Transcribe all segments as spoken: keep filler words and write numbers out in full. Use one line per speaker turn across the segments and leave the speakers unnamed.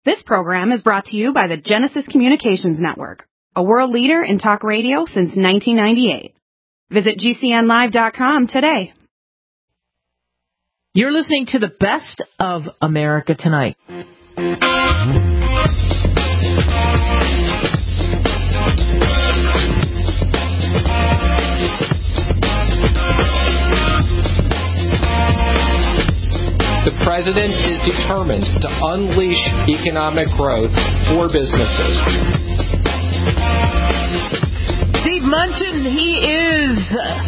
This program is brought to you by the Genesis Communications Network, a world leader in talk radio since nineteen ninety-eight. Visit G C N live dot com today.
You're listening to the best of America Tonight.
The president is determined to unleash economic growth for businesses.
Steve Mnuchin, he is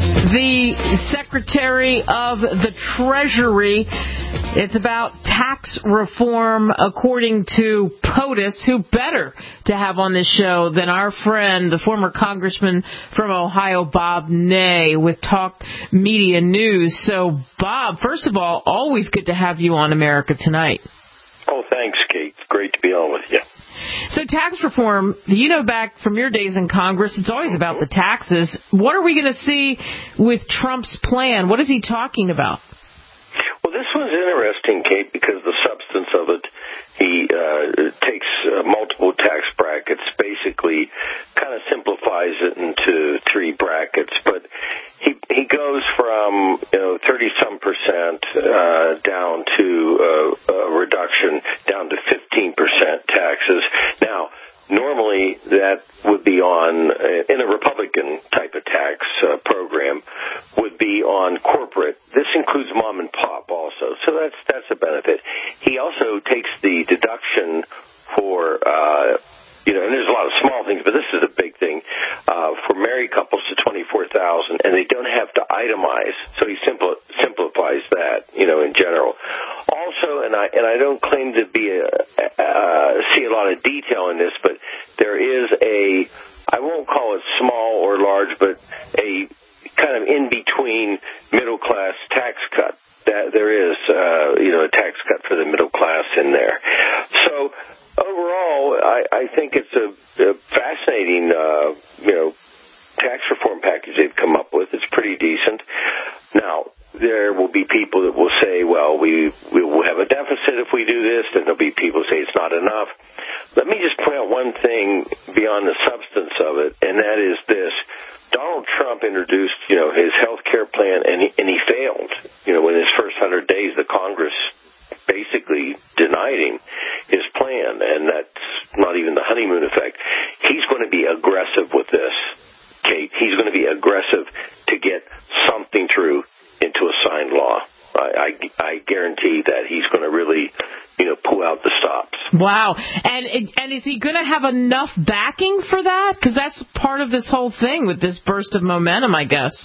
the Secretary of the Treasury. It's about tax reform, according to POTUS. Who better to have on this show than our friend, the former congressman from Ohio, Bob Ney, with Talk Media News. So, Bob, first of all, always good to have you on America Tonight.
Oh, thanks, Kate. It's great to be on with you.
So tax reform, you know, back from your days in Congress, it's always about the taxes. What are we going to see with Trump's plan? What is he talking about?
Well, this one's interesting, Kate, because the substance of it, he uh, takes uh, multiple tax brackets, basically kind of simplifies it into three brackets, but he he goes from, you know, thirty-some percent uh, down to uh, a reduction down to fifteen percent taxes. Now, normally that would be on, uh, in a Republican type of tax uh, program, would be on corporate. This includes mom and pop also, so that's that's a benefit. He also takes the deduction for, uh, you know, and there's a lot of small things, but this is a big thing, uh, for married couples to twenty-four thousand dollars, and they don't have to itemize, so he simpl- simplifies that, you know, in general. Also, and I and I don't claim to be a, uh, see a lot of detail in this, but there is a, I won't call it small or large, but a kind of in-between middle-class tax cut. That there is, uh, you know, a tax cut for the middle class in there. So overall, I, I think it's a, a fascinating, uh, you know, tax reform package they've come up with. It's pretty decent. Now, there will be people that will say, well, we, we will have a deficit if we do this, and there'll be people who say it's not enough. Let me just point out one thing beyond the substance of it, and that is this. Donald Trump introduced, you know, his health care plan, and he, and he failed. You know, in his first hundred days, the Congress basically denied him his plan, and that's not even the honeymoon effect. He's going to be aggressive with this, Kate. He's going to be aggressive to get something through into a signed law. I, I, I guarantee that he's going to really, you know, pull out the stops.
Wow. And and is he going to have enough backing for that? Because that's part of this whole thing with this burst of momentum, I guess.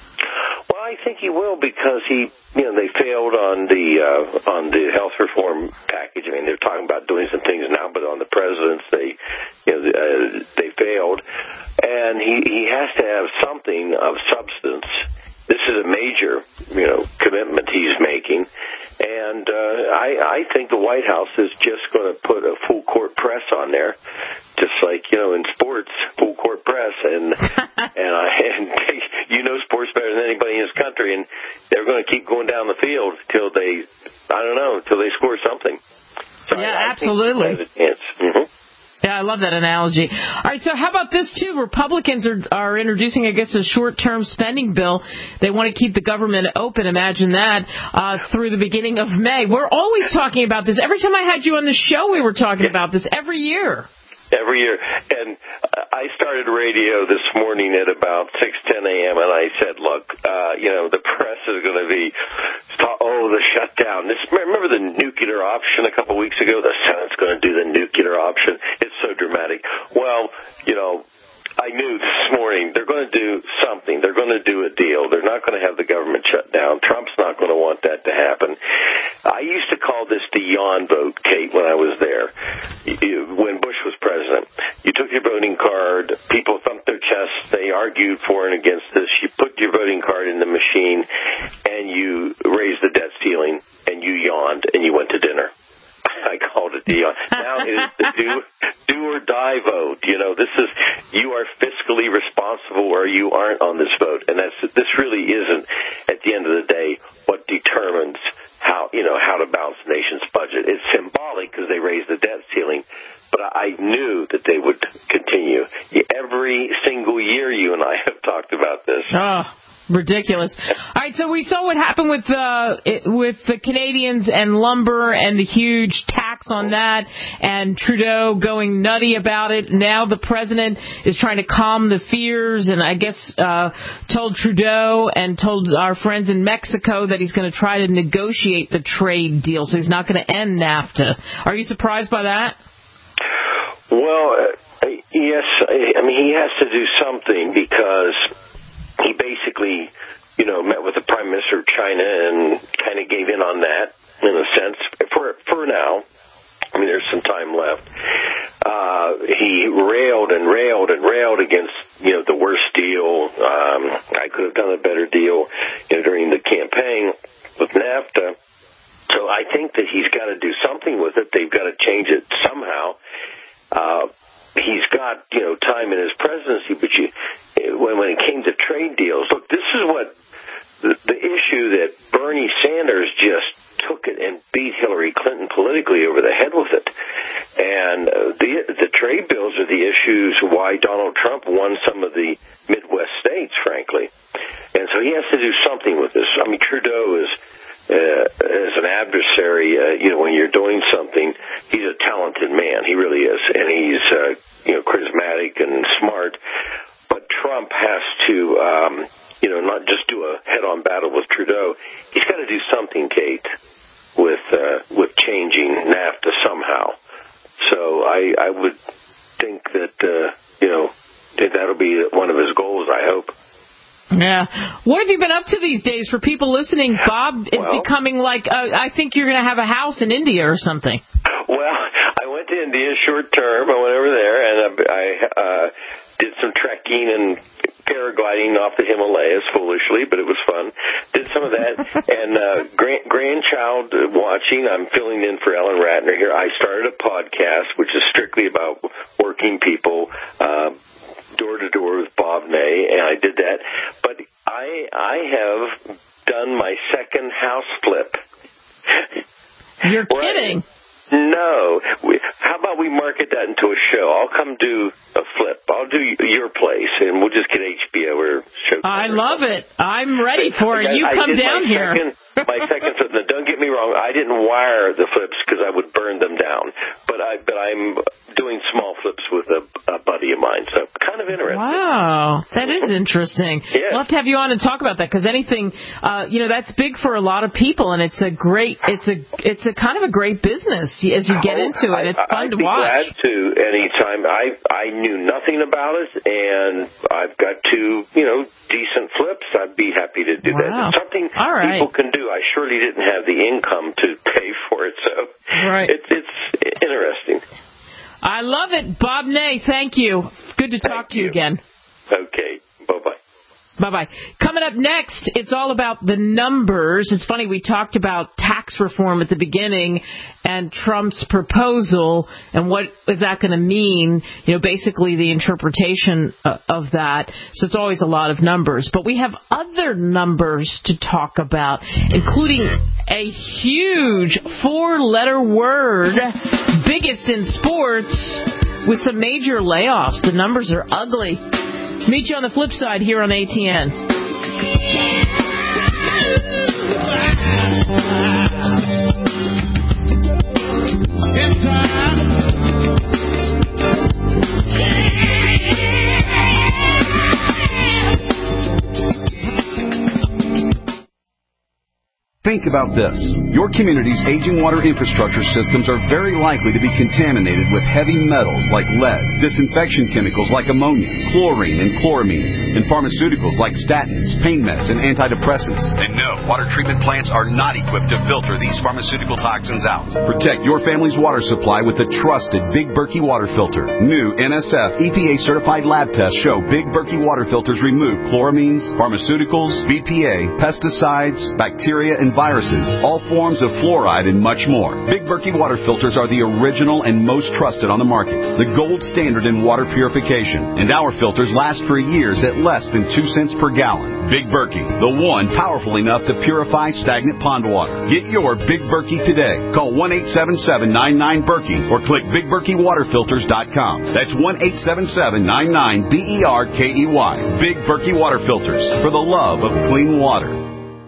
Well, I think he will, because he, you know, they failed on the uh, on the health reform package. I mean, they're talking about doing some things now, but on the president's, they, you know, uh, they failed, and he he has to have something of substance. This is a major, you know, commitment he's making, and uh, I, I think the White House is just going to put a full court press on there, just like, you know, in sports, full court press, and and I and they, you know sports better than anybody in this country, and they're going to keep going down the field till they, I don't know, till they score something. So
yeah,
I, I
absolutely.
Think they have a chance. Mm-hmm.
Yeah, I love that analogy. All right, so how about this, too? Republicans are, are introducing, I guess, a short-term spending bill. They want to keep the government open, imagine that, uh, through the beginning of May. We're always talking about this. Every time I had you on the show, we were talking about this every year.
Every year. And I started radio this morning at about six ten a.m., and I said, look, uh, you know, the press is going to be, oh, the shutdown. This, remember the nuclear option a couple of weeks ago? The Senate's going to do the nuclear option. It's so dramatic. Well, you know, I knew this morning they're going to do something. They're going to do a deal. They're not going to have the government shut down. Trump's not going to want that to happen. I used to call this the yawn vote, Kate, when I was there, you, when Bush was president. You took your voting card. People thumped their chests. They argued for and against this. You put your voting card in the machine, and you raised the debt ceiling, and you yawned, and you went to dinner. I called it fifty. Now it is the do, do or die vote. You know, this is, you are fiscally responsible or you aren't on this vote. And that's, this really isn't, at the end of the day, what determines how, you know, how to balance the nation's budget. It's symbolic because they raised the debt ceiling, but I knew that they would continue. Every single year you and I have talked about this.
Oh. Ridiculous. All right, so we saw what happened with uh, it, with the Canadians and lumber and the huge tax on that, and Trudeau going nutty about it. Now the president is trying to calm the fears, and I guess uh, told Trudeau and told our friends in Mexico that he's going to try to negotiate the trade deal, so he's not going to end NAFTA. Are you surprised by that?
Well, uh, yes. I mean, he has to do something because he basically, you know, met with the Prime Minister of China and kind of gave in on that, in a sense, for for now. I mean, there's some time left. Uh, he railed and railed and railed against, you know, the worst deal. Um, I could have done a better deal, you know, during the campaign with NAFTA. So I think that he's got to do something with it. They've got to change it somehow. Uh, he's got, you know, time in his presidency, but you, when, when it came to trade deals, look, this is what the, the issue that Bernie Sanders just took it and beat Hillary Clinton politically over the head with it. And uh, the the trade bills are the issues why Donald Trump won some of the Midwest states, frankly. And so he has to do something with this. I mean, Trudeau is, uh, as an adversary, uh, you know, when you're doing something, he's a talented man. He really is. And he's, uh, you know, charismatic and smart. But Trump has to, um, you know, not just do a head-on battle with Trudeau. He's got to do something, Kate, with uh, with changing NAFTA somehow. So I, I would think that, uh, you know, that that'll be one of his goals, I hope.
Yeah. What have you been up to these days? For people listening, Bob is
well,
becoming like, uh, I think you're going to have a house in India or something.
Well, I went to India short term. I went over there, and I uh, did some trekking and paragliding off the Himalayas, foolishly, but it was fun. Did some of that. and uh, grand, grandchild watching, I'm filling in for Ellen Ratner here. I started a podcast, which is strictly about working people, uh, door to door with Bob Ney, and I did that. But I I have done my second house flip.
You're kidding.
No. We, how about we market that into a show? I'll come do a flip. I'll do your place, and we'll just get H B O or show.
I love it. I'm ready for it. You
I
come
did
down
my
here.
Second, my second flip. Now, don't get me wrong. I didn't wire the flips because I would burn them down. But I, but I'm doing small flips with a, a buddy of mine. So kind of interesting.
Wow, that is interesting.
Yeah.
We'll have to have you on and talk about that because anything, uh, you know, that's big for a lot of people, and it's a great, it's a, it's a kind of a great business as you get
oh,
into it. It's fun
I'd
to
be
watch.
Glad to anytime. I I knew nothing about it, and I've got two, you know, decent flips. I'd be happy to do
wow.
that. It's something
All right.
people can do. I surely didn't have the income to pay for it, so
right.
it's it's interesting.
I love it. Bob Ney, thank you. Good to talk
thank
to you,
you
again.
Okay. Bye-bye.
Bye-bye. Coming up next, it's all about the numbers. It's funny, we talked about tax reform at the beginning and Trump's proposal and what is that going to mean, you know, basically the interpretation of that. So it's always a lot of numbers. But we have other numbers to talk about, including a huge four-letter word, biggest in sports, with some major layoffs. The numbers are ugly. Meet you on the flip side here on A T N. In time.
Think about this. Your community's aging water infrastructure systems are very likely to be contaminated with heavy metals like lead, disinfection chemicals like ammonia, chlorine and chloramines, and pharmaceuticals like statins, pain meds, and antidepressants. And no, water treatment plants are not equipped to filter these pharmaceutical toxins out. Protect your family's water supply with the trusted Big Berkey water filter. New N S F E P A-certified lab tests show Big Berkey water filters remove chloramines, pharmaceuticals, B P A, pesticides, bacteria, and viruses viruses, all forms of fluoride, and much more. Big Berkey water filters are the original and most trusted on the market, the gold standard in water purification, and our filters last for years at less than two cents per gallon. Big Berkey, the one powerful enough to purify stagnant pond water. Get your Big Berkey today. Call one eight seven seven, nine nine, Berkey or click big berkey water filters dot com. That's one eight seven seven, nine nine, B E R K E Y. Big Berkey Water Filters, for the love of clean water.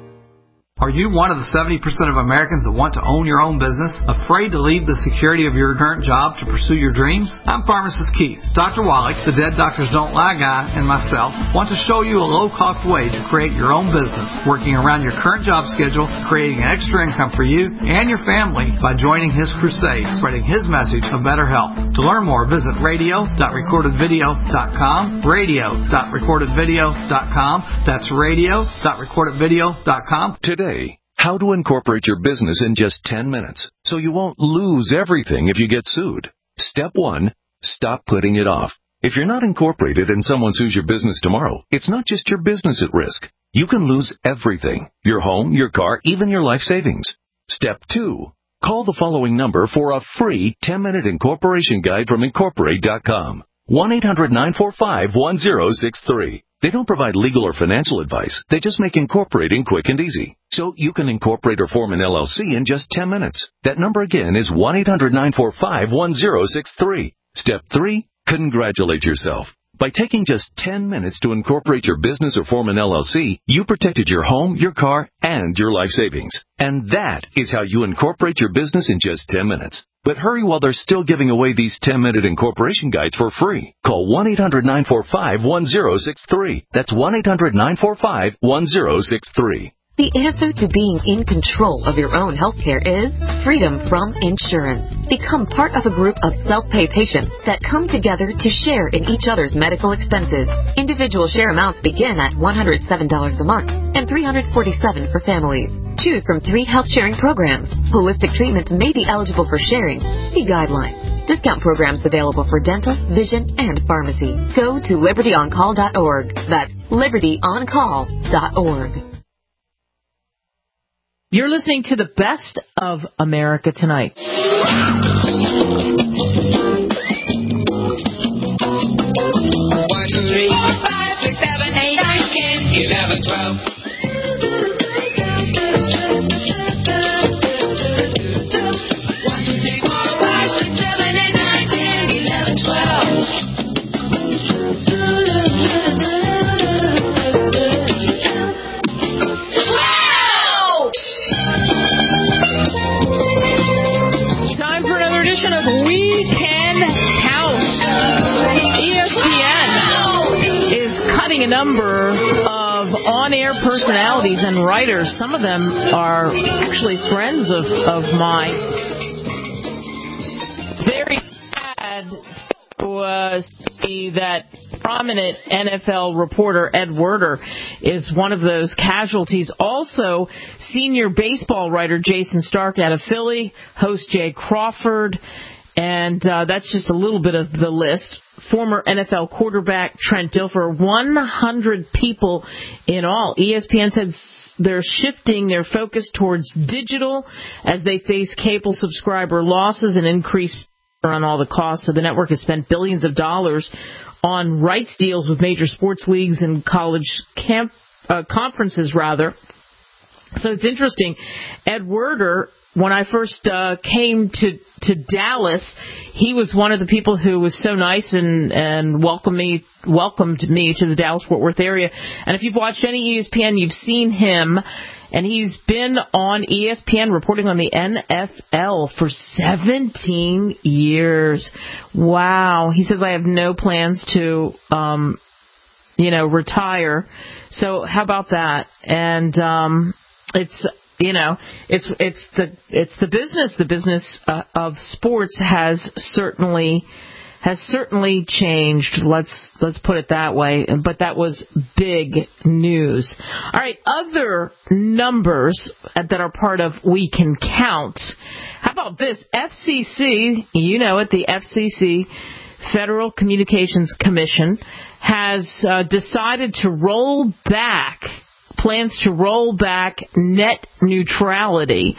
Are you one of the seventy percent of Americans that want to own your own business? Afraid to leave the security of your current job to pursue your dreams? I'm Pharmacist Keith. Doctor Wallach, the Dead Doctors Don't Lie guy, and myself want to show you a low-cost way to create your own business, working around your current job schedule, creating an extra income for you and your family by joining his crusade, spreading his message of better health. To learn more, visit radio dot recorded video dot com, radio dot recorded video dot com. That's radio dot recorded video dot com.
Today, how to incorporate your business in just ten minutes so you won't lose everything if you get sued. Step one, stop putting it off. If you're not incorporated and someone sues your business tomorrow, it's not just your business at risk. You can lose everything, your home, your car, even your life savings. Step two, call the following number for a free ten-minute incorporation guide from incorporate dot com. one eight hundred, nine four five, one zero six three. They don't provide legal or financial advice. They just make incorporating quick and easy. So you can incorporate or form an L L C in just ten minutes. That number again is one eight hundred, nine four five, one zero six three. Step three, congratulate yourself. By taking just ten minutes to incorporate your business or form an L L C, you protected your home, your car, and your life savings. And that is how you incorporate your business in just ten minutes. But hurry while they're still giving away these ten-minute incorporation guides for free. Call one eight hundred, nine four five, one zero six three. That's one eight hundred, nine four five, one zero six three.
The answer to being in control of your own healthcare is freedom from insurance. Become part of a group of self-pay patients that come together to share in each other's medical expenses. Individual share amounts begin at one hundred seven dollars a month and three hundred forty-seven dollars for families. Choose from three health sharing programs. Holistic treatments may be eligible for sharing. See guidelines. Discount programs available for dental, vision, and pharmacy. Go to liberty on call dot org. That's liberty on call dot org.
You're listening to the best of America Tonight.
One, two, three, four, five, six, seven, eight, nine, ten, eleven, twelve. One, two, three, four, five, six, seven, eight, nine, ten, eleven, twelve.
Time for another edition of We Can Count. E S P N is cutting a number of on-air personalities and writers. Some of them are actually friends of, of mine. Very sad to uh, see that prominent N F L reporter Ed Werder is one of those casualties. Also, senior baseball writer Jason Stark out of Philly, host Jay Crawford, and uh, that's just a little bit of the list. Former N F L quarterback Trent Dilfer, one hundred people in all. E S P N said they're shifting their focus towards digital as they face cable subscriber losses and increased on all the costs. So the network has spent billions of dollars on rights deals with major sports leagues and college camp uh, conferences, rather. So it's interesting. Ed Werder, when I first uh, came to, to Dallas, he was one of the people who was so nice and, and welcomed me, welcomed me to the Dallas-Fort Worth area. And if you've watched any E S P N, you've seen him. And he's been on E S P N reporting on the N F L for seventeen years. Wow. He says, I have no plans to, um, you know, retire. So how about that? And um, it's, you know, it's it's the it's the business. The business uh, of sports has certainly has certainly changed. Let's let's put it that way. But that was big news. All right, other numbers that are part of We Can Count. How about this? F C C, you know it, the F C C, Federal Communications Commission, has uh, decided to roll back plans to roll back net neutrality.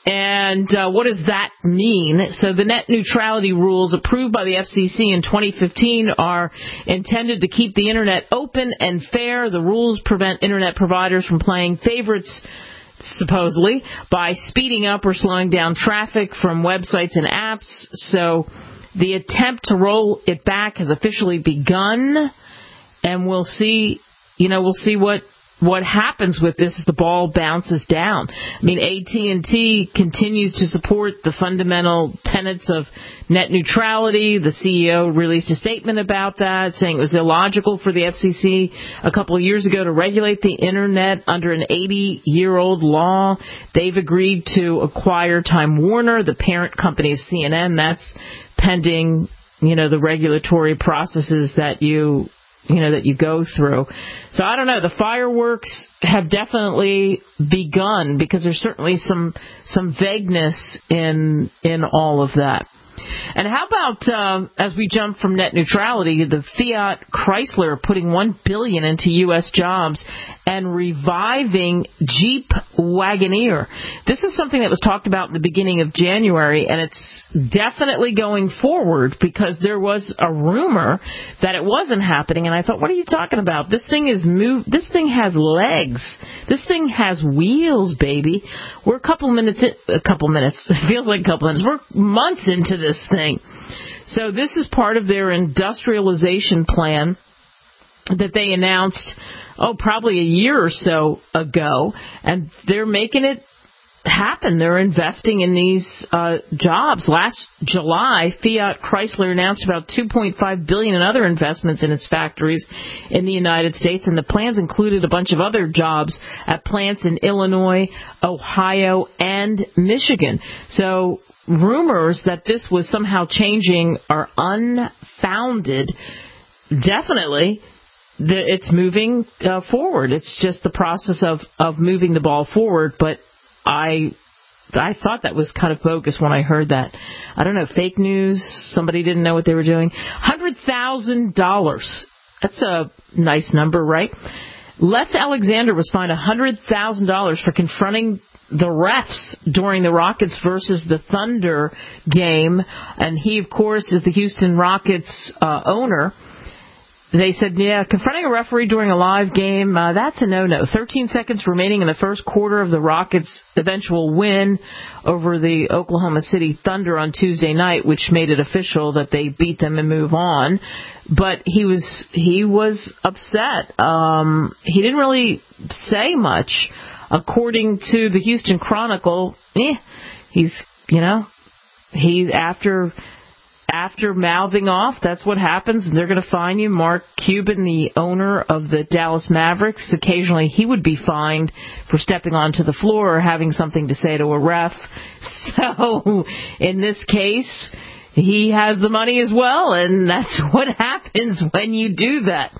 And uh, what does that mean? So the net neutrality rules approved by the F C C in twenty fifteen are intended to keep the Internet open and fair. The rules prevent Internet providers from playing favorites, supposedly, by speeding up or slowing down traffic from websites and apps. So the attempt to roll it back has officially begun, and we'll see, you know, we'll see what what happens with this as the ball bounces down. I mean, A T and T continues to support the fundamental tenets of net neutrality. The C E O released a statement about that, saying it was illogical for the F C C a couple of years ago to regulate the Internet under an eighty-year-old law. They've agreed to acquire Time Warner, the parent company of C N N. That's pending, you know, the regulatory processes that you you know, that you go through. So I don't know. The fireworks have definitely begun, because there's certainly some some vagueness in in all of that. And how about, uh, as we jump from net neutrality, the Fiat Chrysler putting one billion dollars into U S jobs and reviving Jeep Wagoneer. This is something that was talked about in the beginning of January, and it's definitely going forward, because there was a rumor that it wasn't happening. And I thought, what are you talking about? This thing is move. This thing has legs. This thing has wheels, baby. We're a couple minutes in, a couple minutes. It feels like a couple minutes. We're months into this thing. So this is part of their industrialization plan that they announced, oh, probably a year or so ago, and they're making it happen. They're investing in these uh, jobs. Last July, Fiat Chrysler announced about two point five billion dollars in other investments in its factories in the United States, and the plans included a bunch of other jobs at plants in Illinois, Ohio, and Michigan. So rumors that this was somehow changing are unfounded. Definitely, the, it's moving uh, forward. It's just the process of, of moving the ball forward, but I I thought that was kind of bogus when I heard that. I don't know, fake news, somebody didn't know what they were doing. one hundred thousand dollars. That's a nice number, right? Les Alexander was fined one hundred thousand dollars for confronting the refs during the Rockets versus the Thunder game. And he, of course, is the Houston Rockets uh, owner. They said, yeah, confronting a referee during a live game, uh, that's a no-no. thirteen seconds remaining in the first quarter of the Rockets' eventual win over the Oklahoma City Thunder on Tuesday night, which made it official that they beat them and move on. But he was he was upset. Um, he didn't really say much. According to the Houston Chronicle, eh, he's, you know, he after... After mouthing off, that's what happens, and they're going to fine you. Mark Cuban, the owner of the Dallas Mavericks, occasionally he would be fined for stepping onto the floor or having something to say to a ref. So, in this case, he has the money as well, and that's what happens when you do that.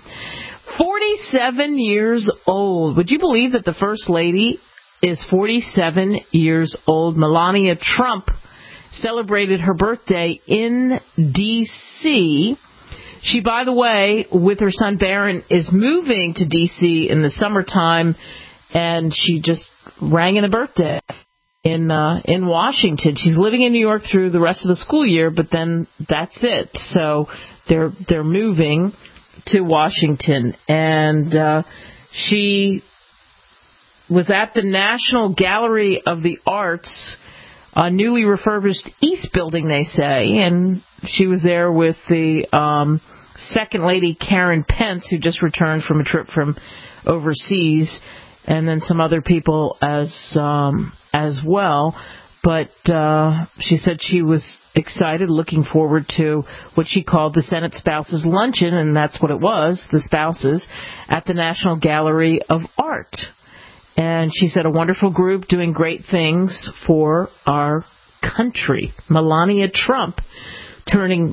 forty-seven years old. Would you believe that the First Lady is forty-seven years old? Melania Trump celebrated her birthday in D C She, by the way, with her son Barron, is moving to D C in the summertime, and she just rang in a birthday in uh, in Washington. She's living in New York through the rest of the school year, but then that's it. So they're they're moving to Washington, and uh, she was at the National Gallery of the Arts, a newly refurbished East building, they say, and she was there with the um, Second Lady Karen Pence, who just returned from a trip from overseas, and then some other people as um, as well. But uh, she said she was excited, looking forward to what she called the Senate Spouses Luncheon, and that's what it was, the spouses, at the National Gallery of Art. And she said, a wonderful group doing great things for our country. Melania Trump turning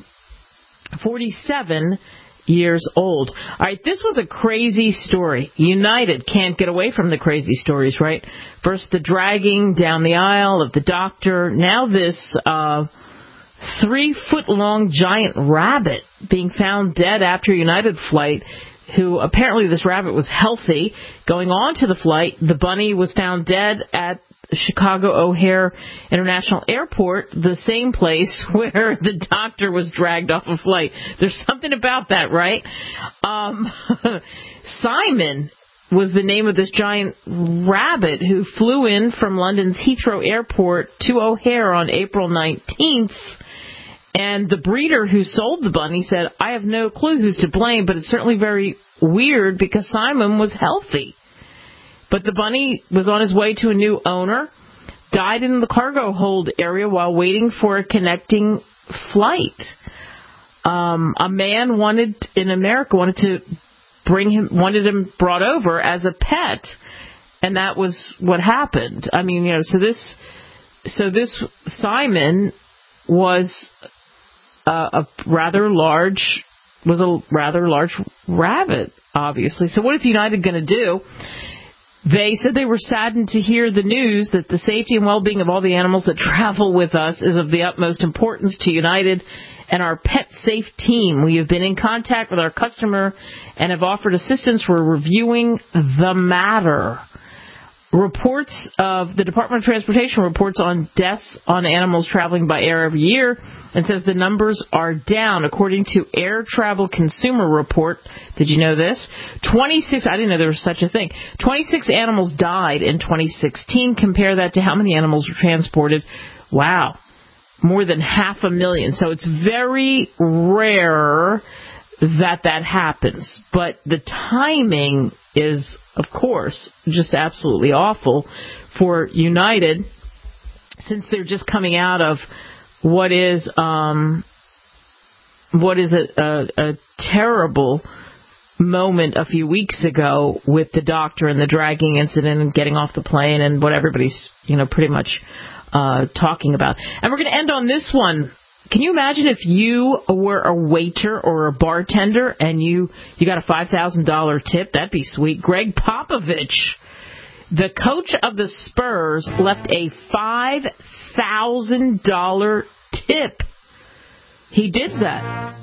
forty-seven years old. All right, this was a crazy story. United can't get away from the crazy stories, right? First, the dragging down the aisle of the doctor. Now this uh, three-foot-long giant rabbit being found dead after a United flight. who apparently this rabbit was healthy. Going on to the flight, the bunny was found dead at Chicago O'Hare International Airport, the same place where the doctor was dragged off a flight. There's something about that, right? Um, Simon was the name of this giant rabbit who flew in from London's Heathrow Airport to O'Hare on April nineteenth. And the breeder who sold the bunny said, I have no clue who's to blame, but it's certainly very weird because Simon was healthy. But the bunny was on his way to a new owner, died in the cargo hold area while waiting for a connecting flight. Um, a man wanted in America wanted to bring him, wanted him brought over as a pet, and that was what happened. I mean, you know, so this, so this Simon was uh, a rather large, was a rather large rabbit, obviously. So what is United going to do? They said they were saddened to hear the news that the safety and well-being of all the animals that travel with us is of the utmost importance to United and our Pet Safe team. We have been in contact with our customer and have offered assistance. We're reviewing the matter. Reports of the Department of Transportation reports on deaths on animals traveling by air every year and says the numbers are down. According to Air Travel Consumer Report, did you know this? twenty-six, I didn't know there was such a thing. twenty-six animals died in twenty sixteen. Compare that to how many animals were transported. Wow. More than half a million. So it's very rare that that happens. But the timing is, of course, just absolutely awful for United, since they're just coming out of what is um, what is a, a, a terrible moment a few weeks ago with the doctor and the dragging incident and getting off the plane and what everybody's, you know, pretty much uh, talking about. And we're going to end on this one. Can you imagine if you were a waiter or a bartender and you, you got a five thousand dollars tip? That'd be sweet. Greg Popovich, the coach of the Spurs, left a five thousand dollars tip. He did that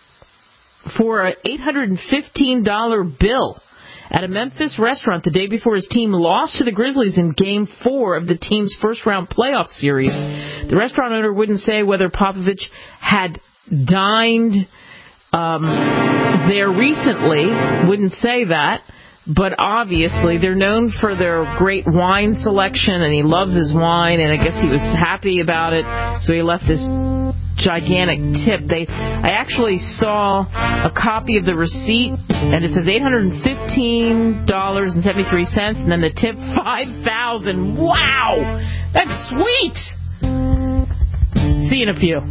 for an eight hundred fifteen dollars bill at a Memphis restaurant the day before his team lost to the Grizzlies in Game four of the team's first-round playoff series. The restaurant owner wouldn't say whether Popovich had dined um, there recently, wouldn't say that, but obviously they're known for their great wine selection, and he loves his wine, and I guess he was happy about it, so he left this gigantic tip. They, I actually saw a copy of the receipt, and it says eight hundred fifteen dollars and seventy-three cents, and then the tip five thousand dollars. Wow! That's sweet! See you in a few.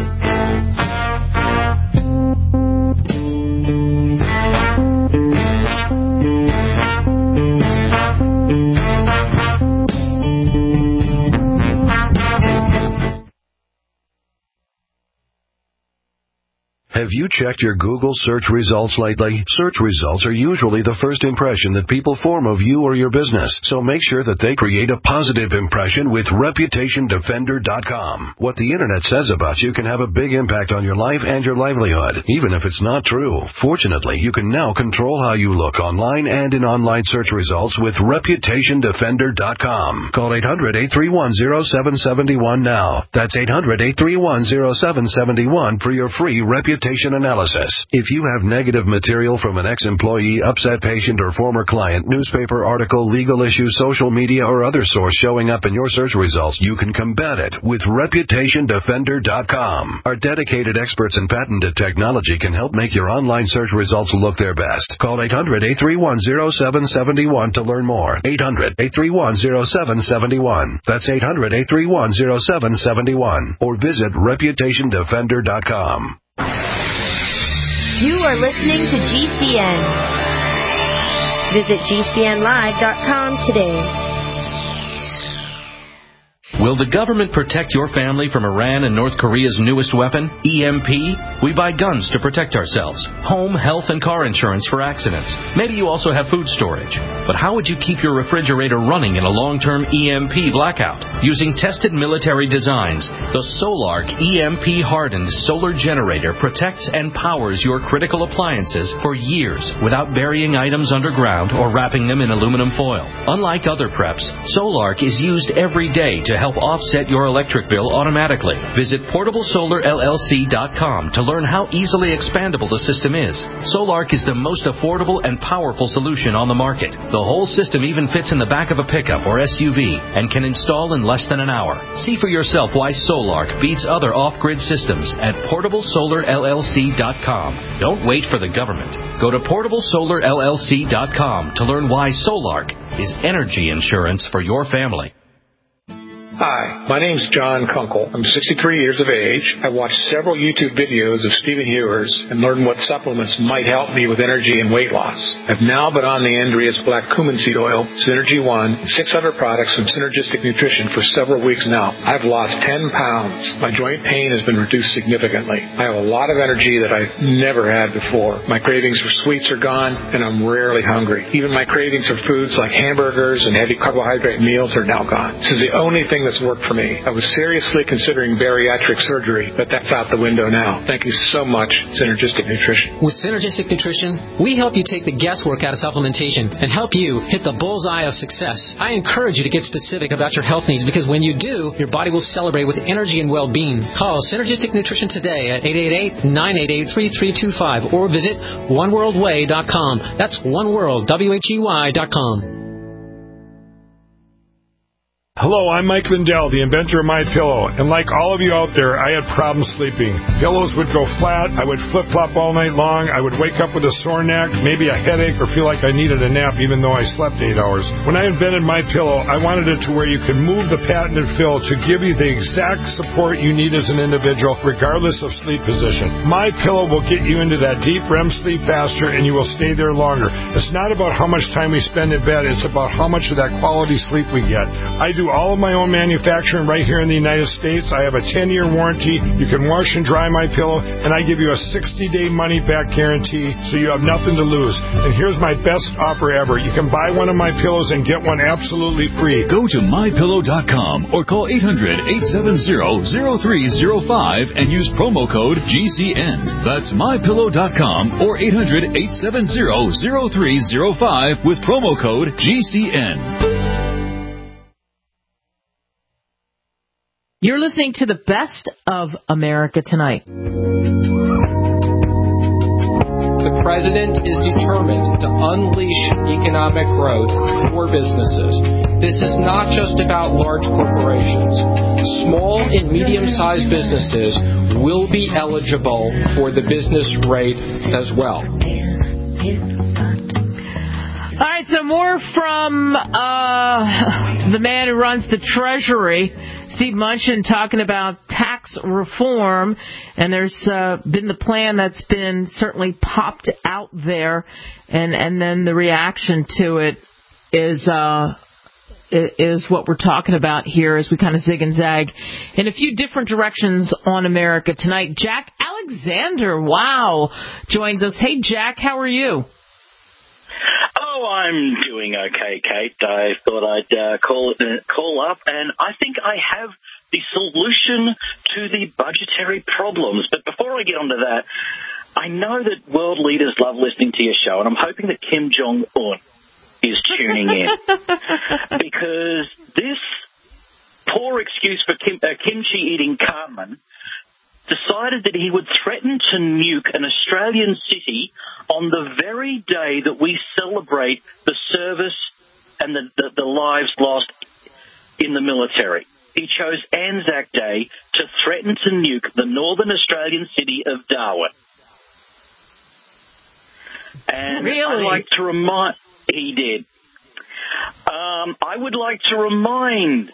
Have you checked your Google search results lately? Search results are usually the first impression that people form of you or your business, so make sure that they create a positive impression with Reputation Defender dot com. What the Internet says about you can have a big impact on your life and your livelihood, even if it's not true. Fortunately, you can now control how you look online and in online search results with Reputation Defender dot com. Call eight hundred, eight three one, zero seven seven one now. That's eight hundred, eight three one, zero seven seven one for your free reputation analysis. If you have negative material from an ex-employee, upset patient, or former client, newspaper article, legal issue, social media, or other source showing up in your search results, you can combat it with Reputation Defender dot com. Our dedicated experts in patented technology can help make your online search results look their best. Call eight hundred, eight three one, zero seven seven one to learn more. eight hundred, eight three one, zero seven seven one. That's eight hundred, eight three one, zero seven seven one. Or visit Reputation Defender dot com.
You are listening to G C N. Visit G C N live dot com today.
Will the government protect your family from Iran and North Korea's newest weapon, E M P? We buy guns to protect ourselves, home, health, and car insurance for accidents. Maybe you also have food storage. But how would you keep your refrigerator running in a long-term E M P blackout? Using tested military designs, the Solark E M P-hardened solar generator protects and powers your critical appliances for years without burying items underground or wrapping them in aluminum foil. Unlike other preps, Solark is used every day to help offset your electric bill automatically. Visit portable solar L L C dot com to learn how easily expandable the system is. Solark is the most affordable and powerful solution on the market. The whole system even fits in the back of a pickup or S U V and can install in less than an hour. See for yourself why Solark beats other off-grid systems at portable solar L L C dot com. Don't wait for the government. Go to portable solar L L C dot com to learn why Solark is energy insurance for your family.
Hi, my name's John Kunkel. I'm sixty-three years of age. I watched several YouTube videos of Stephen Hewers and learned what supplements might help me with energy and weight loss. I've now been on the Andreas Black Cumin Seed Oil, Synergy One, six other products from Synergistic Nutrition for several weeks now. I've lost ten pounds. My joint pain has been reduced significantly. I have a lot of energy that I've never had before. My cravings for sweets are gone, and I'm rarely hungry. Even my cravings for foods like hamburgers and heavy carbohydrate meals are now gone. This is the only thing that's worked for me. I was seriously considering bariatric surgery, but that's out the window now. Thank you so much, Synergistic Nutrition.
With Synergistic Nutrition, we help you take the guesswork out of supplementation and help you hit the bullseye of success. I encourage you to get specific about your health needs because when you do, your body will celebrate with energy and well-being. Call Synergistic Nutrition today at eight eight eight, nine eight eight, three three two five or visit one world way dot com. That's oneworld, W H E Y dot com.
Hello, I'm Mike Lindell, the inventor of MyPillow, and like all of you out there, I had problems sleeping. Pillows would go flat, I would flip-flop all night long, I would wake up with a sore neck, maybe a headache, or feel like I needed a nap even though I slept eight hours. When I invented MyPillow, I wanted it to where you could move the patented fill to give you the exact support you need as an individual, regardless of sleep position. MyPillow will get you into that deep R E M sleep faster, and you will stay there longer. It's not about how much time we spend in bed, it's about how much of that quality sleep we get. I do all of my own manufacturing right here in the United States. I have a ten-year warranty. You can wash and dry my pillow, and I give you a sixty-day money-back guarantee, so you have nothing to lose. And here's my best offer ever. You can buy one of my pillows and get one absolutely free.
Go to my pillow dot com or call eight hundred, eight seven zero, zero three zero five and use promo code G C N. That's my pillow dot com or eight hundred, eight seven zero, zero three zero five with promo code G C N.
You're listening to the best of America Tonight.
The president is determined to unleash economic growth for businesses. This is not just about large corporations. Small and medium-sized businesses will be eligible for the business rate as well.
All right, so more from uh, the man who runs the Treasury, Steve Mnuchin, talking about tax reform, and there's uh, been the plan that's been certainly popped out there, and, and then the reaction to it is uh, is what we're talking about here as we kind of zig and zag in a few different directions on America Tonight. Jack Alexander, wow, joins us. Hey, Jack, how are you?
Oh, I'm doing okay, Kate. I thought I'd uh, call uh, call up, and I think I have the solution to the budgetary problems. But before I get onto that, I know that world leaders love listening to your show, and I'm hoping that Kim Jong-un is tuning in. Because this poor excuse for kim, uh, kimchi-eating Cartman decided that he would threaten to nuke an Australian city on the very day that we celebrate the service and the, the, the lives lost in the military. He chose Anzac Day to threaten to nuke the northern Australian city of Darwin. And
really?
I'd like to remind... He did. Um, I would like to remind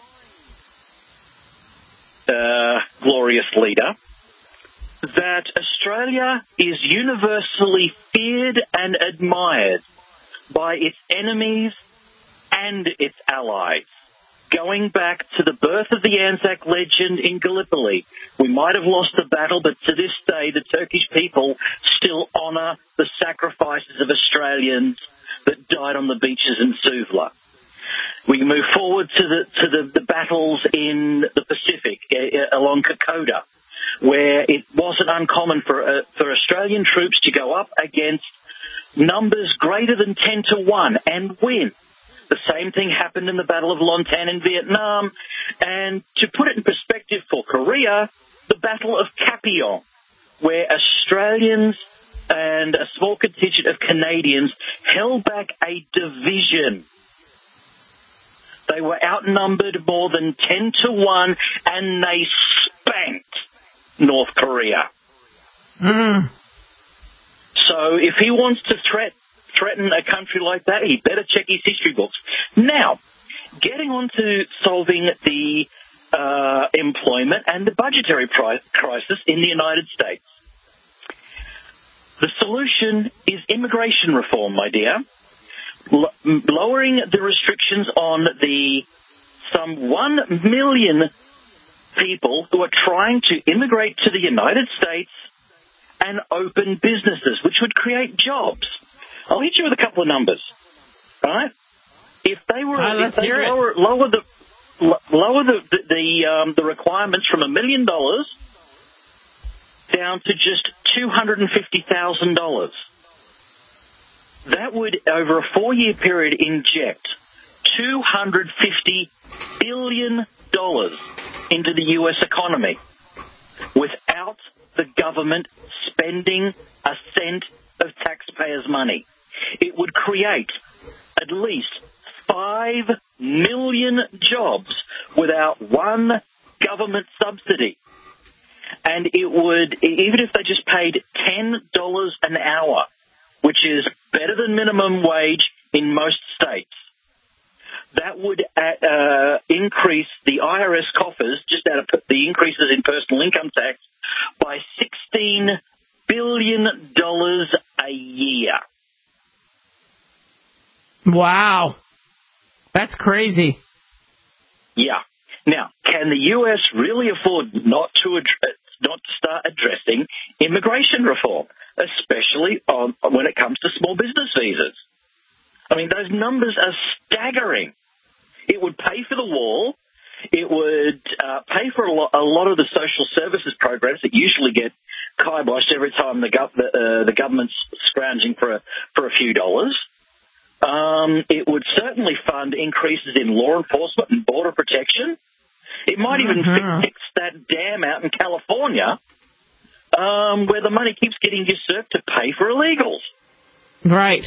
uh, glorious leader that Australia is universally feared and admired by its enemies and its allies. going back to the birth of the Anzac legend in Gallipoli. We might have lost the battle, but to this day, the Turkish people still honour the sacrifices of Australians that died on the beaches in Suvla. We move forward to the to the, the battles in the Pacific uh, along Kokoda, where it wasn't uncommon for uh, for Australian troops to go up against numbers greater than ten to one and win. The same thing happened in the Battle of Lontan in Vietnam. And to put it in perspective for Korea, the Battle of Kapyong, where Australians and a small contingent of Canadians held back a division. They were outnumbered more than ten to one, and they spanked North Korea.
Mm.
So if he wants to threat, threaten a country like that, he better check his history books. Now, getting on to solving the uh, employment and the budgetary pri- crisis in the United States. The solution is immigration reform, my dear. L- lowering the restrictions on the some one million people who are trying to immigrate to the United States and open businesses, which would create jobs. I'll hit you with a couple of numbers, right? If they were,
uh,
if they lower, lower the lower the the the, um, the requirements from a million dollars down to just two hundred and fifty thousand dollars, that would, over a four-year period, inject two hundred fifty billion dollars into the U S economy without the government spending a cent of taxpayers' money. It would create at least five million jobs without one government subsidy. And it would, even if they just paid ten dollars an hour, which is better than minimum wage in most states, that would uh, increase the I R S coffers, just out of the increases in personal income tax, by sixteen billion dollars a year.
Wow. That's crazy.
Yeah. Now, can the U S really afford not to address, not to start addressing immigration reform, especially on, when it comes to small business visas? I mean, those numbers are staggering. It would pay for the wall. It would uh, pay for a lot, a lot of the social services programs that usually get kiboshed every time the, gov- the, uh, the government's scrounging for a, for a few dollars. Um, it would certainly fund increases in law enforcement and border protection. It might even
mm-hmm.
fix that dam out in California um, where the money keeps getting usurped to pay for illegals.
Right.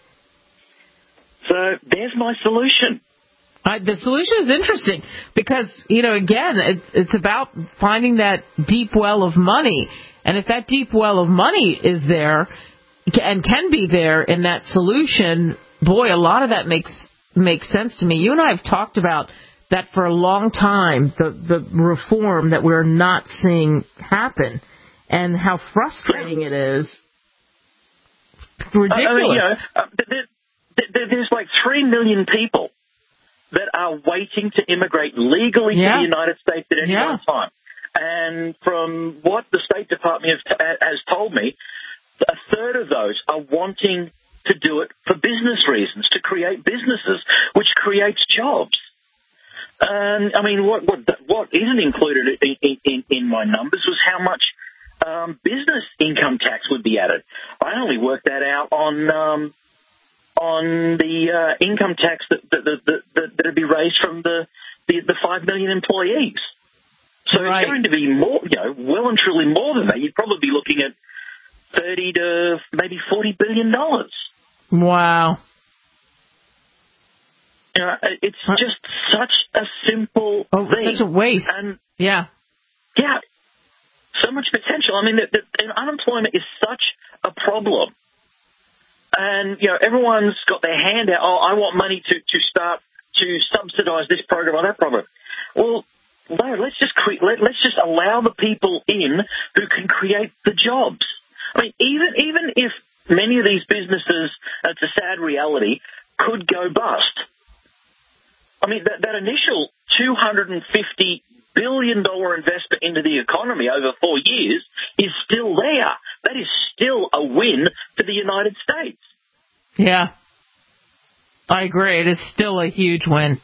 So there's my solution.
Uh, the solution is interesting because, you know, again, it, it's about finding that deep well of money. And if that deep well of money is there and can be there in that solution, boy, a lot of that makes makes sense to me. You and I have talked about that for a long time, the, the reform that we're not seeing happen and how frustrating it is. It's ridiculous.
I mean, you know, uh, there, there, there's like three million people that are waiting to immigrate legally
yeah.
to the United States at any
yeah.
one time. And from what the State Department has, has told me, a third of those are wanting to do it for business reasons, to create businesses, which creates jobs. Um, I mean, what, what what isn't included in, in, in my numbers was how much um, business income tax would be added. I only worked that out on um, on the uh, income tax that that, that, that that would be raised from the, the, the five million employees. So
right.
it's going to be more, you know, well and truly more than that. You'd probably be looking at thirty to maybe forty billion dollars.
Wow.
You know, it's just such a simple
oh,
thing.
Such a waste.
And
yeah.
Yeah. So much potential. I mean, the, the, the unemployment is such a problem. And, you know, everyone's got their hand out. Oh, I want money to, to start to subsidize this program or that program. Well, no, let's just cre- let, let's just allow the people in who can create the jobs. I mean, even even if many of these businesses, it's a sad reality, could go bust. I mean, that, that initial two hundred fifty billion dollars investment into the economy over four years is still there. That is still a win for the United States.
Yeah. I agree. It is still a huge win.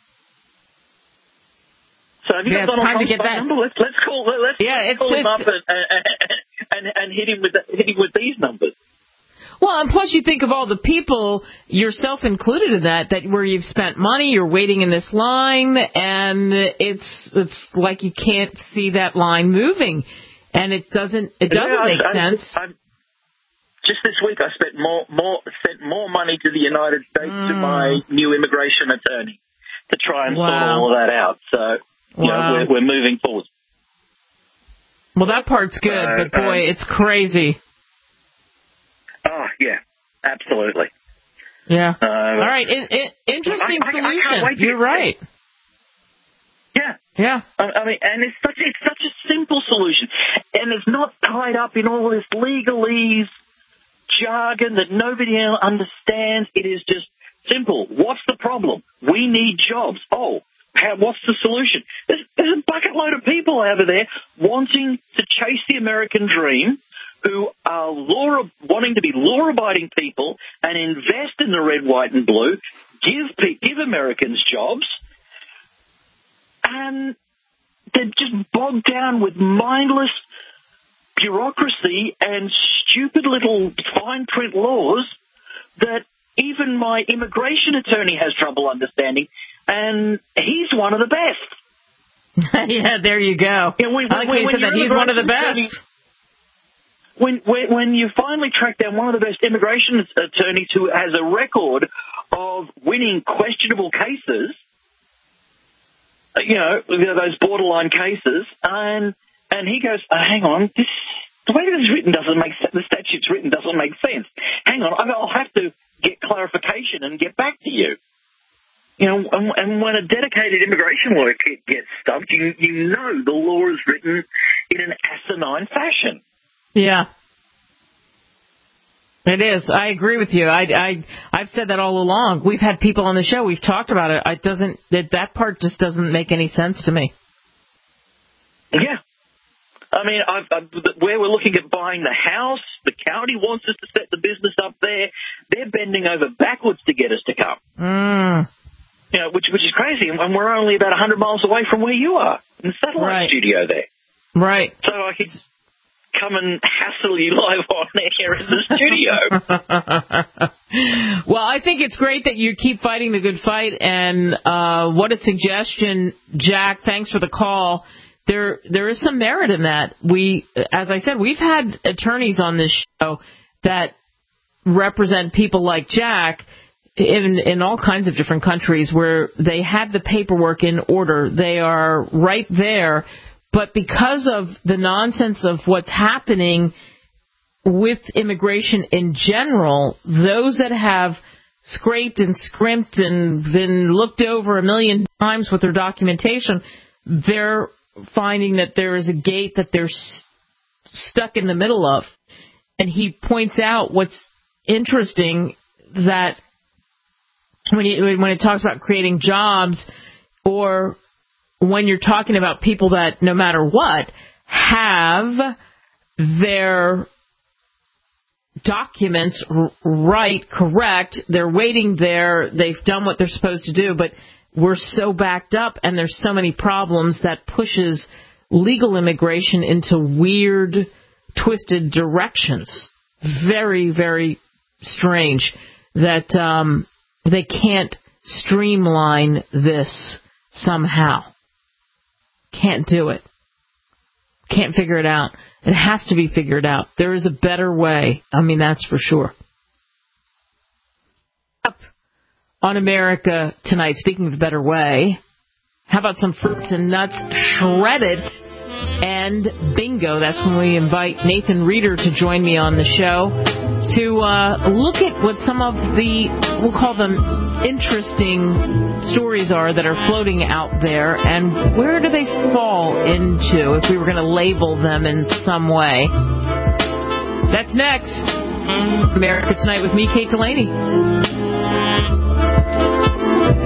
So have you
yeah,
got
it's time to
Trump's
get that.
Number? Let's, let's call, let's,
yeah,
let's
it's,
call him
it's,
up and, and, and, and hit him with the, hit him with these numbers.
Well, and plus you think of all the people, yourself included in that, that where you've spent money, you're waiting in this line, and it's it's like you can't see that line moving, and it doesn't it doesn't
yeah,
make
I,
sense.
I, I, just this week, I spent more more sent more money to the United States mm. to my new immigration attorney to try and
wow.
sort all of that out. So you
wow.
know, we're, we're moving forward.
Well, that part's good, uh, but boy, um, it's crazy.
Oh, yeah, absolutely.
Yeah.
Uh,
All right, it, it, interesting
I, I,
solution.
I
You're right.
Yeah.
Yeah.
I, I mean, and it's such it's such a simple solution, and it's not tied up in all this legalese jargon that nobody understands. It is just simple. What's the problem? We need jobs. Oh, how, what's the solution? There's, there's a bucket load of people over there wanting to chase the American dream, who are law, wanting to be law-abiding people and invest in the red, white, and blue, give give Americans jobs, and they're just bogged down with mindless bureaucracy and stupid little fine print laws that even my immigration attorney has trouble understanding, and he's one of the best.
Yeah, there you go.
Yeah, when,
I like
when, when
that he's one of the best.
Attorney, When, when when you finally track down one of the best immigration attorneys who has a record of winning questionable cases, you know, those borderline cases, and and he goes, oh, hang on, this the way this is written doesn't make sense. The statute's written doesn't make sense. Hang on, I'll have to get clarification and get back to you. You know, and, and when a dedicated immigration lawyer gets stumped, you you know the law is written in an asinine fashion.
Yeah, it is. I agree with you. I, I, I've said that all along. We've had people on the show. We've talked about it. It doesn't. It, that part just doesn't make any sense to me.
Yeah, I mean, I've, I've, where we're looking at buying the house, the county wants us to set the business up there. They're bending over backwards to get us to come.
Mm.
You know, which which is crazy, and we're only about a hundred miles away from where you are in the satellite
right.
studio there.
Right.
So I could come and hassle you live on air in the studio.
Well, I think it's great that you keep fighting the good fight, and uh, what a suggestion, Jack. Thanks for the call. There, there is some merit in that. We, as I said, we've had attorneys on this show that represent people like Jack in in all kinds of different countries where they have the paperwork in order. They are right there. But because of the nonsense of what's happening with immigration in general, those that have scraped and scrimped and been looked over a million times with their documentation, they're finding that there is a gate that they're st- stuck in the middle of. And he points out what's interesting, that when, he, when it talks about creating jobs, or when you're talking about people that, no matter what, have their documents r- right, correct, they're waiting there, they've done what they're supposed to do, but we're so backed up and there's so many problems that pushes legal immigration into weird, twisted directions. Very, very strange that um, they can't streamline this somehow. Can't do it. Can't figure it out. It has to be figured out. There is a better way. I mean, that's for sure. Up on America tonight, speaking of a better way, how about some fruits and nuts shredded and bingo? That's when we invite Nathan Reeder to join me on the show to uh, look at what some of the, we'll call them interesting stories are that are floating out there, and where do they fall into if we were going to label them in some way. That's next. America Tonight with me, Kate Delaney.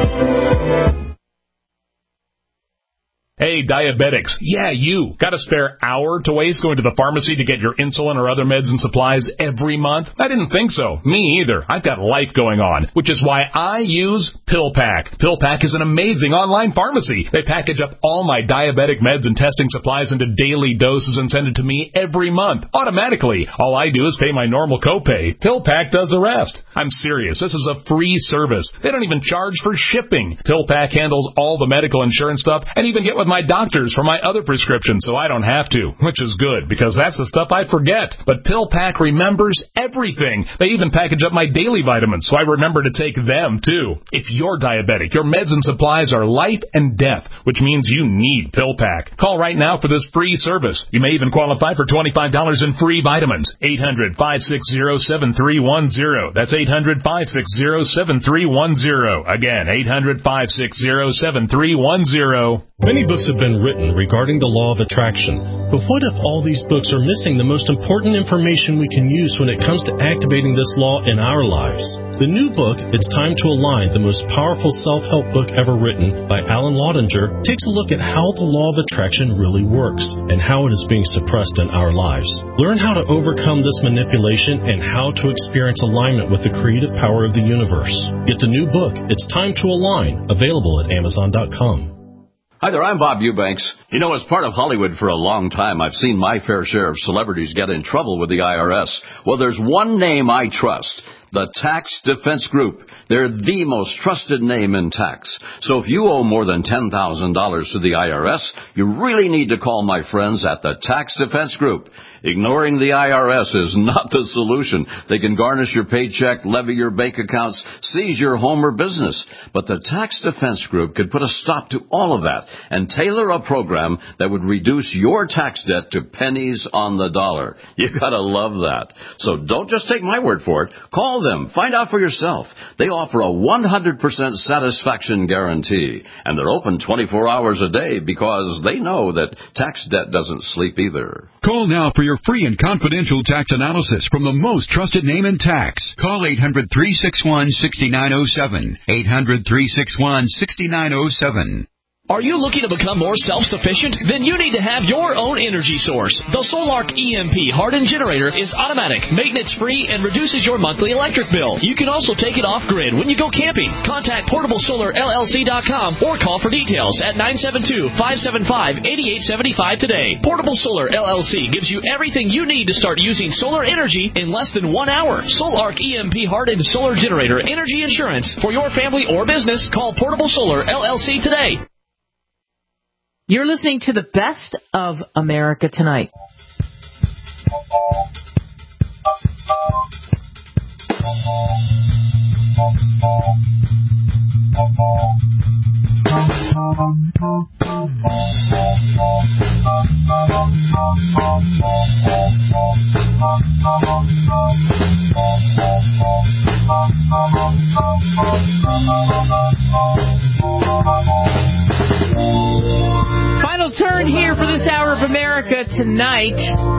Hey, diabetics. Yeah, you. Got a spare hour to waste going to the pharmacy to get your insulin or other meds and supplies every month? I didn't think so. Me either. I've got life going on, which is why I use PillPack. PillPack is an amazing online pharmacy. They package up all my diabetic meds and testing supplies into daily doses and send it to me every month, automatically. All I do is pay my normal copay. PillPack does the rest. I'm serious. This is a free service. They don't even charge for shipping. PillPack handles all the medical insurance stuff and even get with my doctors for my other prescriptions so I don't have to, which is good because that's the stuff I forget. But PillPack remembers everything. They even package up my daily vitamins so I remember to take them too. If you're diabetic, your meds and supplies are life and death, which means you need PillPack. Call right now for this free service. You may even qualify for twenty-five dollars in free vitamins. eight hundred, five six zero, seven three one zero. That's eight hundred, five six zero, seven three one zero. Again, eight hundred, five six zero, seven three one zero.
Many books have been written regarding the law of attraction, but what if all these books are missing the most important information we can use when it comes to activating this law in our lives? The new book, It's Time to Align, the most powerful self-help book ever written by Alan Laudinger, takes a look at how the law of attraction really works and how it is being suppressed in our lives. Learn how to overcome this manipulation and how to experience alignment with the creative power of the universe. Get the new book, It's Time to Align, available at amazon dot com.
Hi there, I'm Bob Eubanks. You know, as part of Hollywood for a long time, I've seen my fair share of celebrities get in trouble with the I R S. Well, there's one name I trust. The Tax Defense Group. They're the most trusted name in tax. So if you owe more than ten thousand dollars to the I R S, you really need to call my friends at the Tax Defense Group. Ignoring the I R S is not the solution. They can garnish your paycheck, levy your bank accounts, seize your home or business. But the Tax Defense Group could put a stop to all of that and tailor a program that would reduce your tax debt to pennies on the dollar. You gotta love that. So don't just take my word for it. Call them. Find out for yourself. They offer a one hundred percent satisfaction guarantee. And they're open twenty-four hours a day because they know that tax debt doesn't sleep either.
Call now for your free and confidential tax analysis from the most trusted name in tax. Call eight hundred, three six one, six nine zero seven. eight hundred, three six one, six nine zero seven.
Are you looking to become more self-sufficient? Then you need to have your own energy source. The Solark E M P hardened generator is automatic, maintenance-free, and reduces your monthly electric bill. You can also take it off-grid when you go camping. Contact portable solar L L C dot com or call for details at nine seven two, five seven five, eight eight seven five today. Portable Solar L L C gives you everything you need to start using solar energy in less than one hour. Solark E M P hardened solar generator energy insurance for your family or business. Call Portable Solar L L C today.
You're listening to the best of America Tonight. Final turn here for this hour of America Tonight.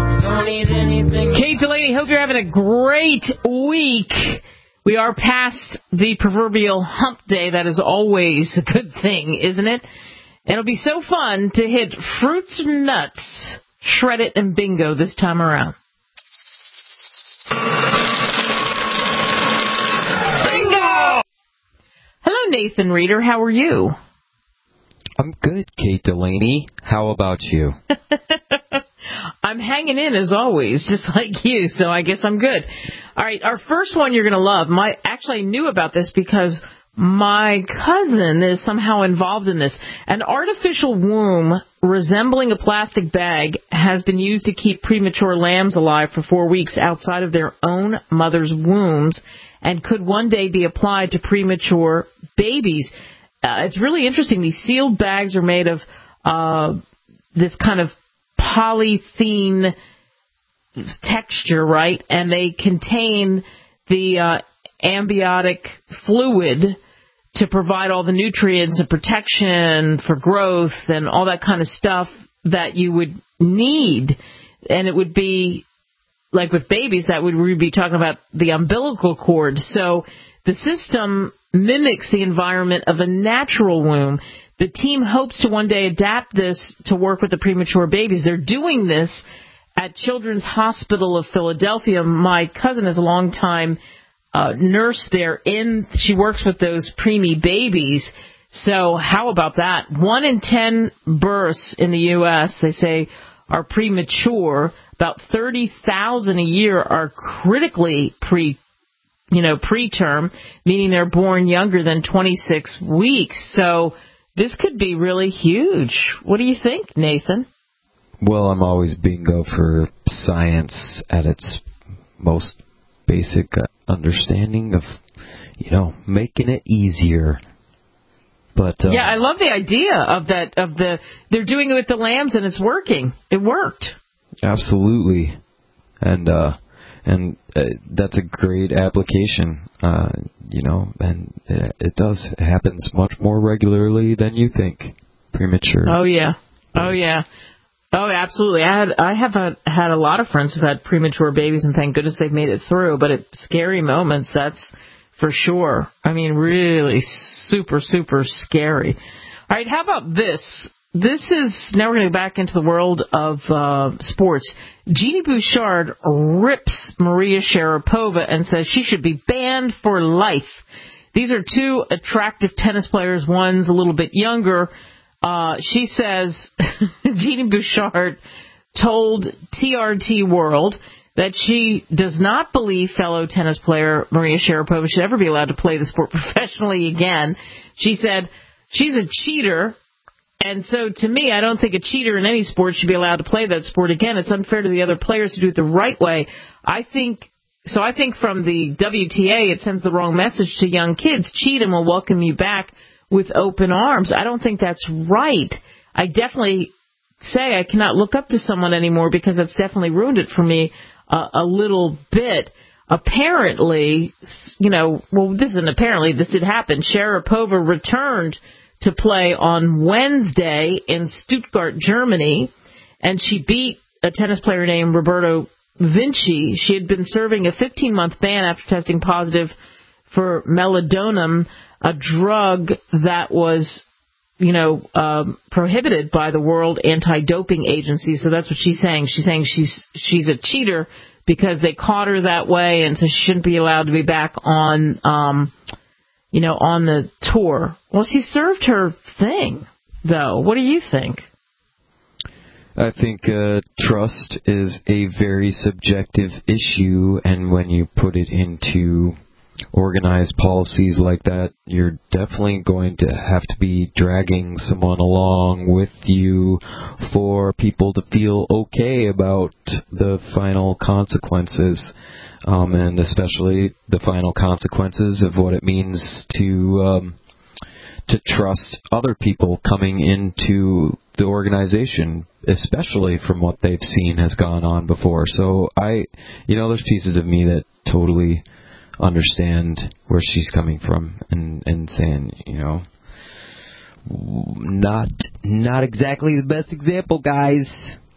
Kate Delaney, hope you're having a great week. We are past the proverbial hump day. That is always a good thing, isn't it? And it'll be so fun to hit fruits and nuts, shred it, and bingo this time around. Bingo! Hello, Nathan Reeder. How are you?
I'm good, Kate Delaney. How about you?
I'm hanging in as always, just like you, so I guess I'm good. All right, our first one you're going to love. My actually I knew about this because my cousin is somehow involved in this. An artificial womb resembling a plastic bag has been used to keep premature lambs alive for four weeks outside of their own mother's wombs and could one day be applied to premature babies. Uh, it's really interesting. These sealed bags are made of uh, this kind of polythene texture, right? And they contain the uh, amniotic fluid to provide all the nutrients and protection for growth and all that kind of stuff that you would need. And it would be, like with babies, that would we would be talking about the umbilical cord. So The system mimics the environment of a natural womb. The team hopes to one day adapt this to work with the premature babies. They're doing this at Children's Hospital of Philadelphia. My cousin is a longtime uh, nurse there. In she works with those preemie babies. So how about that? One in ten births in the U S, they say, are premature. About thirty thousand a year are critically pre, you know, preterm, meaning they're born younger than twenty-six weeks. So this could be really huge. What do you think, Nathan?
Well, I'm always bingo for science at its most basic understanding of, you know, making it easier. But um,
yeah, I love the idea of that. Of the they're doing it with the lambs and it's working. It worked.
Absolutely, and uh, and uh, that's a great application. Uh, you know, and it, it does. It happens much more regularly than you think. Premature.
Oh yeah. Oh yeah. Oh, absolutely. I had I have a, had a lot of friends who've had premature babies, and thank goodness they've made it through. But at scary moments, that's for sure. I mean, really super, super scary. All right, how about this? This is, now we're going to go back into the world of uh, sports. Jeannie Bouchard rips Maria Sharapova and says she should be banned for life. These are two attractive tennis players. One's a little bit younger. Uh, she says, Jeannie Bouchard told T R T World that she does not believe fellow tennis player Maria Sharapova should ever be allowed to play the sport professionally again. She said, she's a cheater, and so to me, I don't think a cheater in any sport should be allowed to play that sport again. It's unfair to the other players to do it the right way. I think, so I think from the W T A, it sends the wrong message to young kids. Cheat and we'll welcome you back with open arms. I don't think that's right. I definitely say I cannot look up to someone anymore because that's definitely ruined it for me uh, a little bit. Apparently, you know, well, this isn't apparently, this did happen. Sharapova returned to play on Wednesday in Stuttgart, Germany, and she beat a tennis player named Roberto Vinci. She had been serving a fifteen-month ban after testing positive for melatonin, a drug that was, you know, um, prohibited by the World Anti-Doping Agency. So that's what she's saying. She's saying she's she's a cheater because they caught her that way, and so she shouldn't be allowed to be back on, um, you know, on the tour. Well, she served her thing, though. What do you think?
I think uh, trust is a very subjective issue, and when you put it into organized policies like that, you're definitely going to have to be dragging someone along with you for people to feel okay about the final consequences, um, and especially the final consequences of what it means to um, to trust other people coming into the organization, especially from what they've seen has gone on before. So I, you know, there's pieces of me that totally understand where she's coming from and, and saying, you know, not not exactly the best example, guys.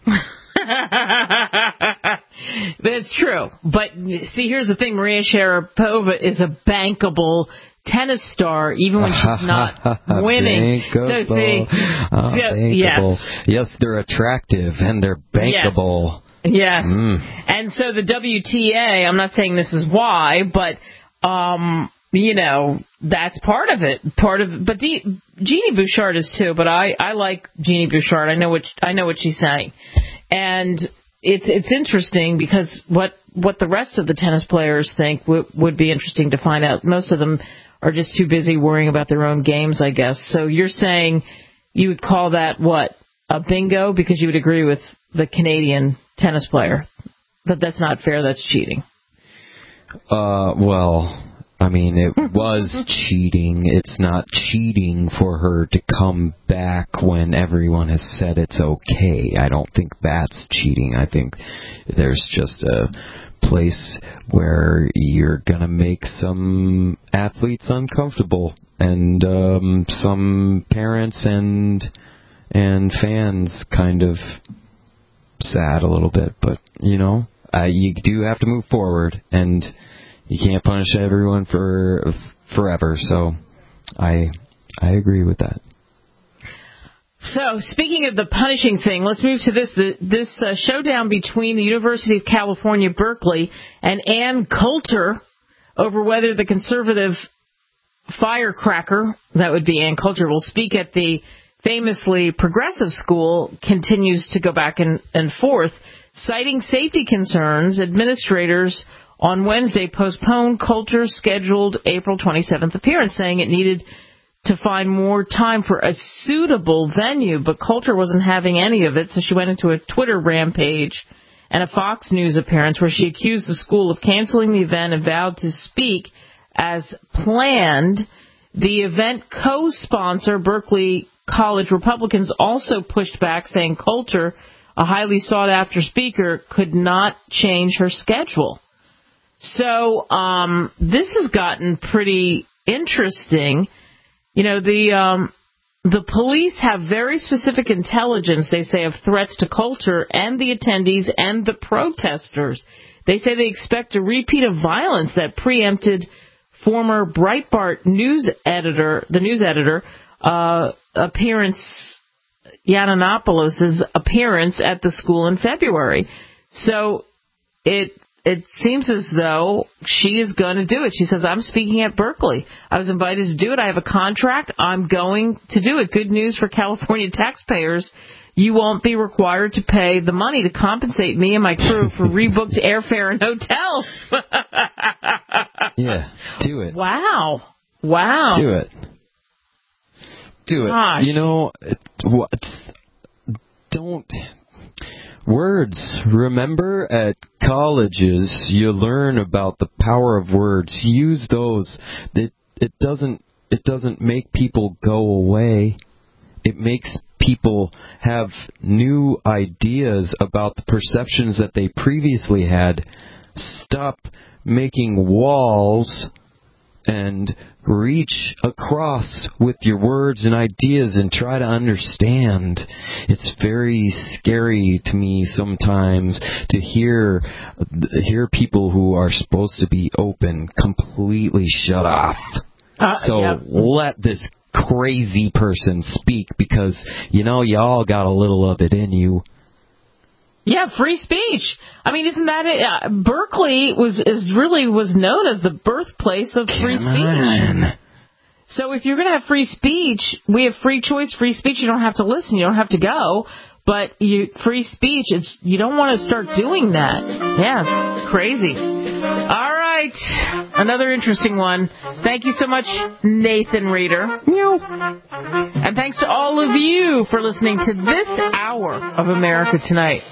That's true. But see, here's the thing. Maria Sharapova is a bankable tennis star, even when she's not winning.
Bankable.
So see,
uh,
so,
bankable.
yes.
Yes, they're attractive and they're bankable.
Yes. Yes.
Mm.
And so the W T A, I'm not saying this is why, but, um, you know, that's part of it. Part of, but D, Jeannie Bouchard is too, but I, I like Jeannie Bouchard. I know what, I know what she's saying. And it's, it's interesting because what, what the rest of the tennis players think w- would be interesting to find out. Most of them are just too busy worrying about their own games, I guess. So you're saying you would call that what? A bingo, because you would agree with the Canadian tennis player. But that's not fair, that's cheating.
Uh, well, I mean, it was cheating. It's not cheating for her to come back when everyone has said it's okay. I don't think that's cheating. I think there's just a place where you're going to make some athletes uncomfortable, and um, some parents and and fans kind of sad a little bit, but, you know, uh, you do have to move forward, and you can't punish everyone for forever. So I I agree with that.
So, speaking of the punishing thing, let's move to this. The, this uh, showdown between the University of California, Berkeley, and Ann Coulter over whether the conservative firecracker, that would be Ann Coulter, will speak at the famously progressive school continues to go back and, and forth. Citing safety concerns, administrators on Wednesday postponed Coulter's scheduled April twenty-seventh appearance, saying it needed to find more time for a suitable venue, but Coulter wasn't having any of it, so she went into a Twitter rampage and a Fox News appearance where she accused the school of canceling the event and vowed to speak as planned. The event co-sponsor, Berkeley College Republicans, also pushed back, saying Coulter, a highly sought-after speaker, could not change her schedule. So um, this has gotten pretty interesting. You know, the um, the police have very specific intelligence, they say, of threats to Coulter and the attendees and the protesters. They say they expect a repeat of violence that preempted former Breitbart news editor, the news editor, uh, appearance, Yiannopoulos' appearance at the school in February. So it It seems as though she is going to do it. She says, I'm speaking at Berkeley. I was invited to do it. I have a contract. I'm going to do it. Good news for California taxpayers. You won't be required to pay the money to compensate me and my crew for rebooked airfare and hotels.
Yeah, do it.
Wow. Wow.
Do it. Do it.
Gosh.
You know, what? Don't... Words. Remember, at colleges, you learn about the power of words. Use those. It, it doesn't. It doesn't make people go away. It makes people have new ideas about the perceptions that they previously had. Stop making walls and reach across with your words and ideas and try to understand. It's very scary to me sometimes to hear hear people who are supposed to be open completely shut off. Uh, so yeah. Let this crazy person speak, because, you know, y'all got a little of it in you.
Yeah, free speech. I mean, isn't that it? Uh, Berkeley was is really was known as the birthplace of free
Come
speech.
on.
So if you're going to have free speech, we have free choice, free speech. You don't have to listen. You don't have to go. But you, free speech, it's, you don't want to start doing that. Yeah, it's crazy. All right. Another interesting one. Thank you so much, Nathan Reeder. And thanks to all of you for listening to this hour of America Tonight.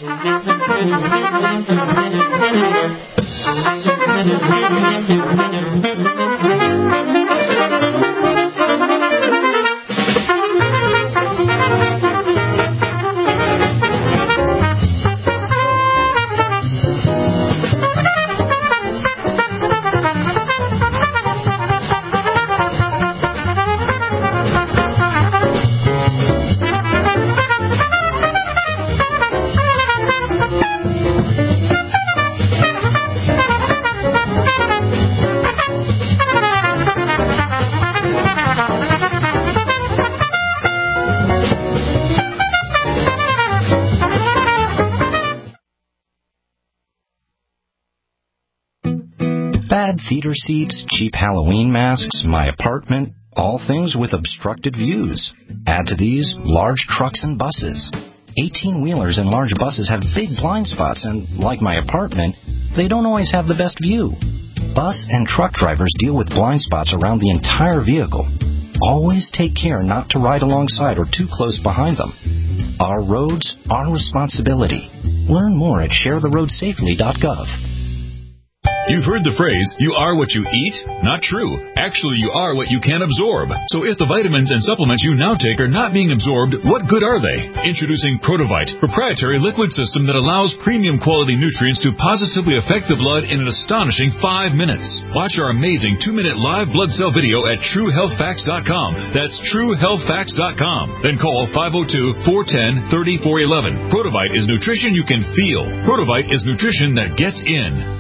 Bad theater seats, cheap Halloween masks, my apartment, all things with obstructed views. Add to these large trucks and buses. eighteen-wheelers and large buses have big blind spots, and like my apartment, they don't always have the best view. Bus and truck drivers deal with blind spots around the entire vehicle. Always take care not to ride alongside or too close behind them. Our roads, our responsibility. Learn more at share the road safely dot gov.
You've heard the phrase, you are what you eat? Not true. Actually, you are what you can absorb. So if the vitamins and supplements you now take are not being absorbed, what good are they? Introducing Protovite, proprietary liquid system that allows premium quality nutrients to positively affect the blood in an astonishing five minutes. Watch our amazing two-minute live blood cell video at true health facts dot com. That's true health facts dot com. Then call five oh two, four one zero, three four one one. Protovite is nutrition you can feel. Protovite is nutrition that gets in.